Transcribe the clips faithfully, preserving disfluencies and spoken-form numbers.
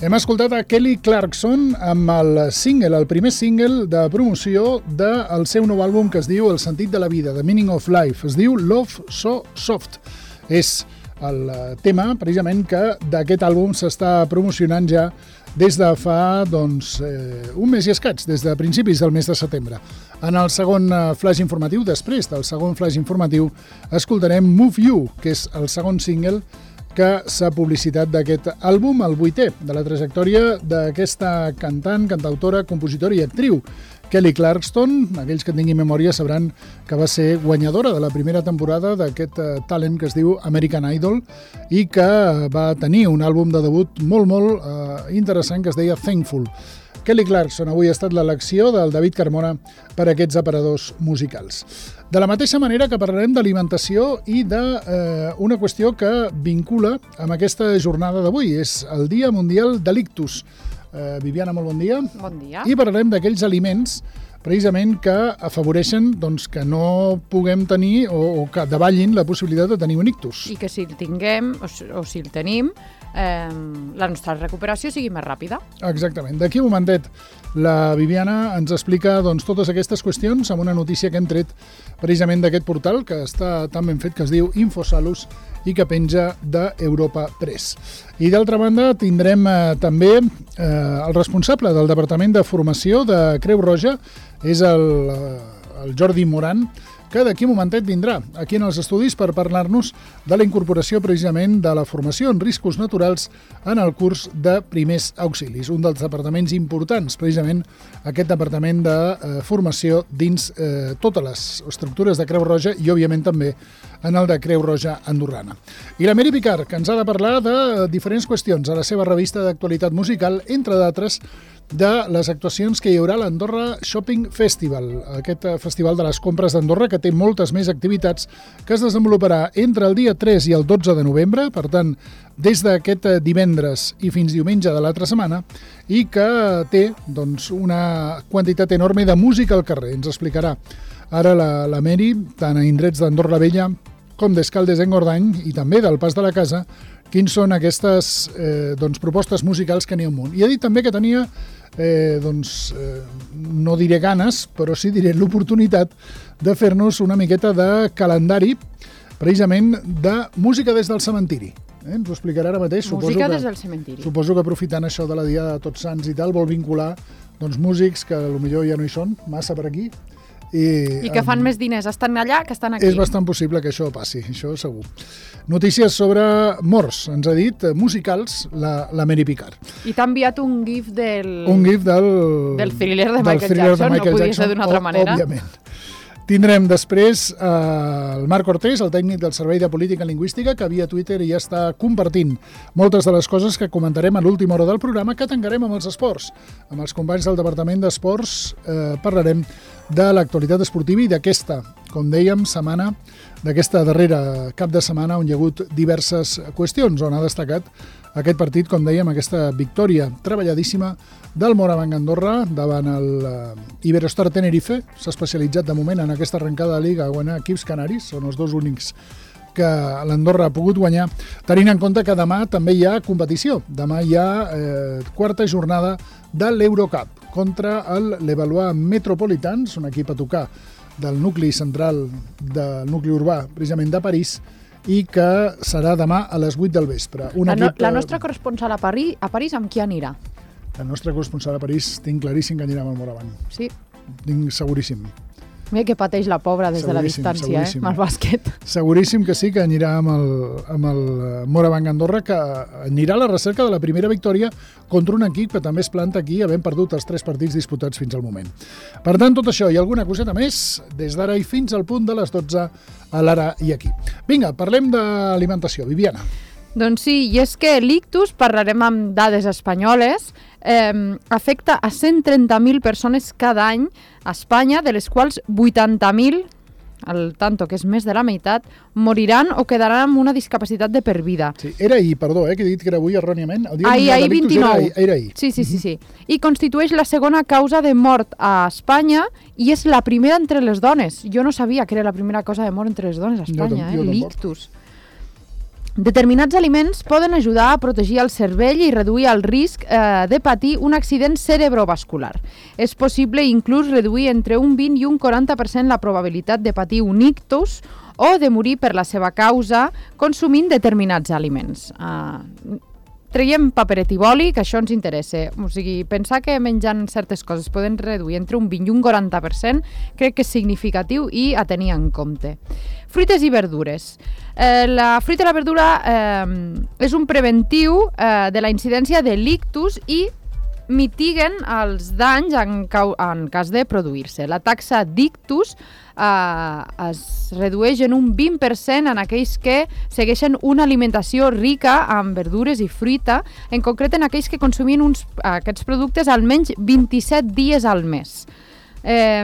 Hem escoltat a Kelly Clarkson amb el single, el primer single de promoció del seu nou àlbum que es diu El sentit de la vida, The Meaning of Life. Es diu Love So Soft. És el tema, precisament, que d'aquest àlbum s'està promocionant ja des de fa doncs, eh, un mes i escaig, des de principis del mes de setembre. En el segon flash informatiu, després del segon flash informatiu, escoltarem Move You, que és el segon single que s'ha publicitat d'aquest àlbum, el vuitè de la trajectòria d'aquesta cantant, cantautora, compositora i actriu, Kelly Clarkson. Aquells que tinguin memòria sabran que va ser guanyadora de la primera temporada d'aquest talent que es diu American Idol i que va tenir un àlbum de debut molt, molt eh, interessant que es deia Thankful. Kelly Clarkson avui ha estat l'elecció del David Carmona per a aquests aparadors musicals. De la mateixa manera que parlarem d'alimentació i d'una eh, qüestió que vincula amb aquesta jornada d'avui. És el Dia Mundial de l'Ictus. Eh, Viviana, molt bon dia. Bon dia. I parlarem d'aquells aliments precisament que afavoreixen doncs, que no puguem tenir o, o que davallin la possibilitat de tenir un ictus. I que si el tinguem o, o si el tenim, eh, la nostra recuperació sigui més ràpida. Exactament. D'aquí un momentet la Viviana ens explica doncs, totes aquestes qüestions amb una notícia que hem tret precisament d'aquest portal que està tan ben fet que es diu Infosalus i que penja d'Europa Press. I d'altra banda tindrem eh, també eh, el responsable del Departament de Formació de Creu Roja, és el, el Jordi Moran, que d'aquí un momentet vindrà aquí en els estudis per parlar-nos de la incorporació precisament de la formació en riscos naturals en el curs de primers auxilis, un dels departaments importants, precisament aquest departament de eh, formació dins eh, totes les estructures de Creu Roja i, òbviament, també en el de Creu Roja andorrana. I la Mary Picard, que ens ha de parlar de diferents qüestions a la seva revista d'actualitat musical, entre d'altres, de les actuacions que hi haurà a l'Andorra Shopping Festival, aquest festival de les compres d'Andorra que té moltes més activitats, que es desenvoluparà entre el dia tres i el dotze de novembre, per tant, des d'aquest divendres i fins diumenge de l'altra setmana, i que té doncs, una quantitat enorme de música al carrer. Ens explicarà ara la, la Mary, tant a indrets d'Andorra Vella com d'Escaldes-Engordany i també del Pas de la Casa, quins són aquestes eh, doncs, propostes musicals que n'hi ha un munt. I ha dit també que tenia, eh, doncs, eh, no diré ganes, però sí diré l'oportunitat de fer-nos una miqueta de calendari, precisament de música des del cementiri. Eh? Ens ho explicarà ara mateix. Música que, des del cementiri. Suposo que aprofitant això de la Dia de Tots Sants i tal, vol vincular doncs, músics que potser ja no hi són massa per aquí, I, I que fan um, més diners estan allà que estan aquí. És bastant possible que això passi, això segur. Notícies sobre morts, ens ha dit, musicals, la, la Mary Picard. I t'ha enviat un gif del... Un gif del... Del thriller de del Michael thriller Jackson, de Michael no podia Jackson, ser d'una altra manera. Òbviament. Tindrem després eh, el Marc Cortés, el tècnic del Servei de Política Lingüística, que via Twitter ja està compartint moltes de les coses que comentarem a l'última hora del programa, que tancarem amb els esports. Amb els companys del Departament d'Esports eh, parlarem de l'actualitat esportiva i d'aquesta, com dèiem, setmana, d'aquesta darrera cap de setmana on hi ha hagut diverses qüestions, on ha destacat aquest partit, com dèiem, aquesta victòria treballadíssima del Moravang Andorra davant el uh, Iberostar Tenerife. S'ha especialitzat de moment en aquesta arrencada de Liga a guanyar equips canaris, són els dos únics que l'Andorra ha pogut guanyar, tenint en compte que demà també hi ha competició. Demà hi ha eh, quarta jornada de l'Eurocup contra el l'Evaluar Metropolitans, un equip a tocar del nucli central del nucli urbà, precisament de París, i que serà demà a les vuit del vespre. Un la, no, equip, la nostra corresponsal a París, a París amb qui anirà? La nostra corresponsal a París tinc claríssim que anirà amb el Moravang. Sí. Tinc seguríssim. Mira que pateix la pobra des de la distància, eh, amb el bàsquet. Seguríssim que sí, que anirà amb el, amb el Moravang Andorra, que anirà a la recerca de la primera victòria contra un equip que també es planta aquí, havent perdut els tres partits disputats fins al moment. Per tant, tot això i alguna coseta més, des d'ara i fins al punt de les dotze a l'Ara i Aquí. Vinga, parlem d'alimentació. Viviana. Doncs sí, i és que l'ictus, parlarem amb dades espanyoles, eh, afecta a cent trenta mil persones cada any a Espanya, de les quals vuitanta mil, al tanto que és més de la meitat, moriran o quedaran amb una discapacitat de per vida. Sí, era ahir, perdó, eh, que he dit que era avui erròniament. El dia ahir, ahir vint-i-nou. Era, era ahir. Sí, sí, sí, sí. I constitueix la segona causa de mort a Espanya i és la primera entre les dones. Jo no sabia que era la primera causa de mort entre les dones a Espanya, jo, eh? jo l'ictus. Determinats aliments poden ajudar a protegir el cervell i reduir el risc eh, de patir un accident cerebrovascular. És possible inclús reduir entre un vint i un quaranta per cent la probabilitat de patir un ictus o de morir per la seva causa consumint determinats aliments. Uh, Traiem paperet i boli, que això ens interessa. O sigui, pensar que menjant certes coses poden reduir entre un vint i un quaranta per cent crec que és significatiu i a tenir en compte. Fruites i verdures. Eh, la fruita i la verdura eh, és un preventiu eh, de la incidència de l'ictus i mitiguen els danys en, cau, en cas de produir-se. La taxa d'ictus eh, es redueix en un vint per cent en aquells que segueixen una alimentació rica en verdures i fruita, en concret en aquells que consumien uns, aquests productes almenys vint-i-set dies al mes. Eh,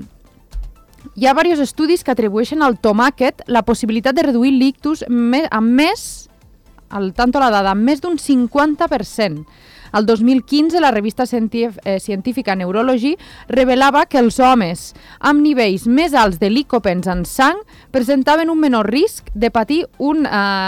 hi ha diversos estudis que atribueixen al tomàquet la possibilitat de reduir l'ictus amb més, al tanto la dada, amb més d'un cinquanta per cent. El dos mil quinze, la revista científica Neurology revelava que els homes amb nivells més alts de licopens en sang presentaven un menor risc de patir un,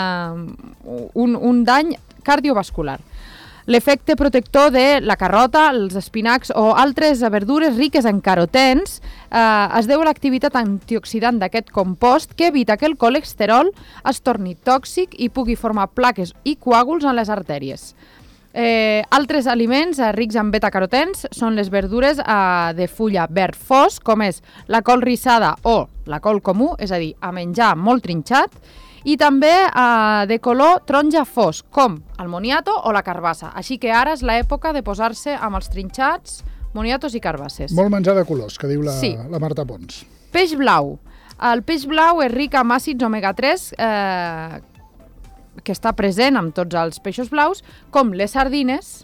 uh, un, un dany cardiovascular. L'efecte protector de la carrota, els espinacs o altres verdures riques en carotens eh, es deu a l'activitat antioxidant d'aquest compost que evita que el colesterol es torni tòxic i pugui formar plaques i coàguls en les artèries. Eh, altres aliments eh, rics en beta-carotens són les verdures eh, de fulla verd fosc, com és la col rissada o la col comú, és a dir, a menjar molt trinxat, i també eh, de color taronja fosc, com el moniato o la carbassa. Així que ara és l'època de posar-se amb els trinxats, moniatos i carbasses. Molt menjar de colors, que diu la, sí. la Marta Pons. Peix blau. El peix blau és ric en àcids omega tres, eh, que està present amb tots els peixos blaus, com les sardines,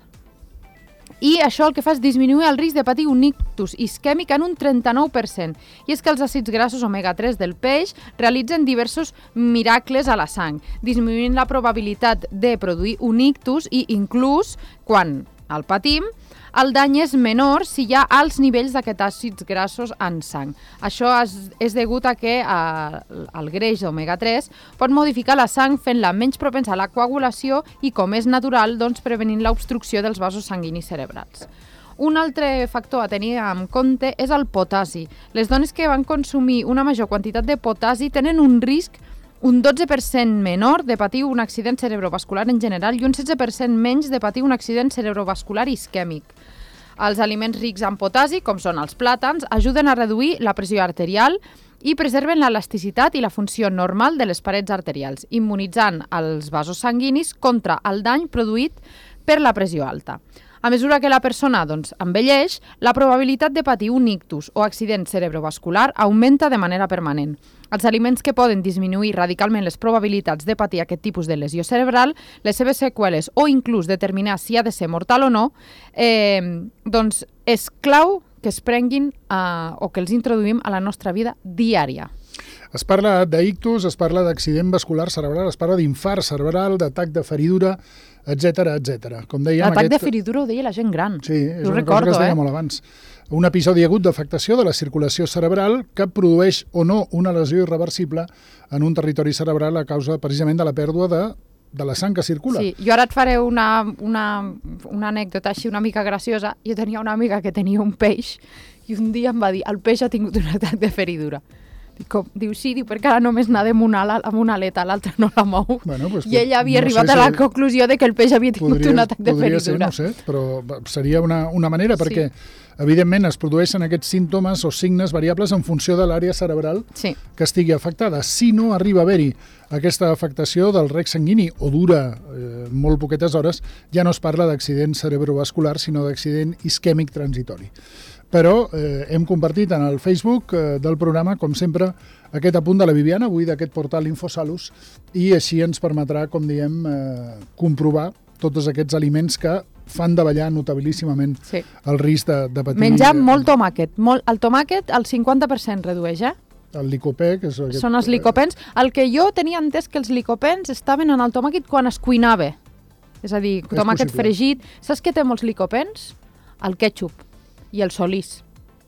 i això el que fa és disminuir el risc de patir un ictus isquèmic en un trenta-nou per cent. I és que els àcids grassos omega tres del peix realitzen diversos miracles a la sang, disminuint la probabilitat de produir un ictus i inclús, quan el patim, el dany és menor si hi ha alts nivells d'aquests àcids grassos en sang. Això és, és degut a que eh, el greix omega tres pot modificar la sang fent-la menys propensa a la coagulació i, com és natural, doncs, prevenint l'obstrucció dels vasos sanguinis cerebrals. Un altre factor a tenir en compte és el potassi. Les dones que van consumir una major quantitat de potassi tenen un risc un dotze per cent menor de patir un accident cerebrovascular en general i un setze per cent menys de patir un accident cerebrovascular isquèmic. Els aliments rics en potassi, com són els plàtans, ajuden a reduir la pressió arterial i preserven l'elasticitat i la funció normal de les parets arterials, immunitzant els vasos sanguinis contra el dany produït per la pressió alta. A mesura que la persona doncs, envelleix, la probabilitat de patir un ictus o accident cerebrovascular augmenta de manera permanent. Els aliments que poden disminuir radicalment les probabilitats de patir aquest tipus de lesió cerebral, les seves seqüeles o inclús determinar si ha de ser mortal o no, eh, doncs és clau que es prenguin eh, o que els introduïm a la nostra vida diària. Es parla d'ictus, es parla d'accident vascular cerebral, es parla d'infart cerebral, d'atac de feridura, etcètera, etcètera. L'atac aquest... de feridura ho deia la gent gran. Sí, és ho una recordo, cosa que es deia eh? molt abans. Un episodi agut d'afectació de la circulació cerebral que produeix o no una lesió irreversible en un territori cerebral a causa precisament de la pèrdua de, de la sang que circula. Sí, jo ara et faré una, una, una anècdota així una mica graciosa. Jo tenia una amiga que tenia un peix i un dia em va dir el peix ha tingut un atac de feridura. Com? Diu, sí, diu, perquè ara només anar amb una, amb una aleta, l'altra no la mou. Bueno, pues, I ella havia no arribat sé a la si conclusió de que el peix havia tingut podria, un atac de feridura. Ser, no sé, però seria una, una manera, perquè sí. evidentment es produeixen aquests símptomes o signes variables en funció de l'àrea cerebral sí. que estigui afectada. Si no arriba a haver-hi aquesta afectació del rec sanguini o dura eh, molt poquetes hores, ja no es parla d'accident cerebrovascular, sinó d'accident isquèmic transitori. Però eh, hem compartit en el Facebook eh, del programa, com sempre, aquest apunt de la Viviana, avui d'aquest portal Infosalus, i així ens permetrà, com diem, eh, comprovar tots aquests aliments que fan davallar notabilíssimament sí. el risc de, de patir... Menjar molt tomàquet. Molt, el tomàquet el cinquanta per cent redueix, eh? El licopè, que és aquest... Són els licopens. El que jo tenia entès que els licopens estaven en el tomàquet quan es cuinava. És a dir, tomàquet fregit. Saps què té molts licopens? El quètxup i el solís.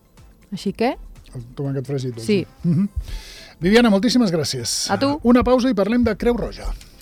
Així que... El tomàquet fregit. Doncs. Sí. Uh-huh. Viviana, moltíssimes gràcies. A tu. Una pausa i parlem de Creu Roja.